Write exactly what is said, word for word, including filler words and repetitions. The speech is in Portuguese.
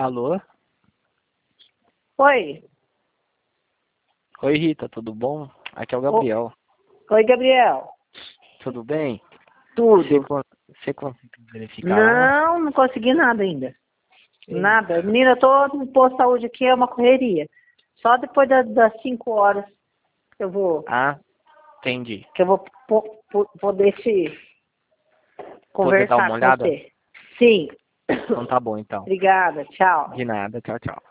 Alô? Oi. Oi, Rita, tudo bom? Aqui é o Gabriel. Oi, Gabriel. Tudo bem? Tudo. Você, con- você conseguiu verificar lá? Não, não consegui nada ainda. Eita. Nada. Menina, eu tô no posto de saúde aqui, é uma correria. Só depois da- das cinco horas que eu vou, Ah, entendi. que eu vou po- po- poder te Poder dar uma conversar com olhada? você. Sim. Então tá bom, então. Obrigada. Tchau. De nada, tchau, tchau.